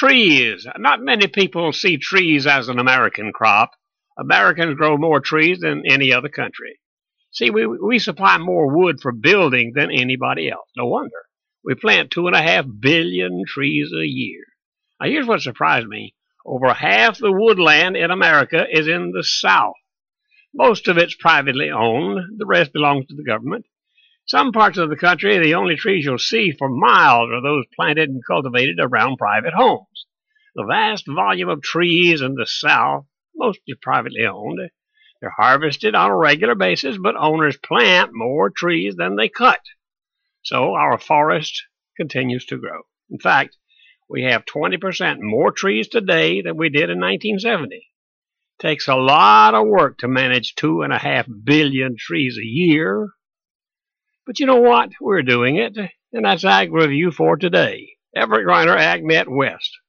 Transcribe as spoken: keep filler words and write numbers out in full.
trees. Not many people see trees as an American crop. Americans grow more trees than any other country. See, we, we supply more wood for building than anybody else. No wonder. We plant two and a half billion trees a year. Now, here's what surprised me. Over half the woodland in America is in the South. Most of it's privately owned. The rest belongs to the government. Some parts of the country, the only trees you'll see for miles are those planted and cultivated around private homes. The vast volume of trees in the South, mostly privately owned, they're harvested on a regular basis, but owners plant more trees than they cut. So our forest continues to grow. In fact, we have twenty percent more trees today than we did in nineteen seventy. It takes a lot of work to manage two and a half billion trees a year. But you know what? We're doing it, and that's Ag Review for today. Everett Griner, AgNet West.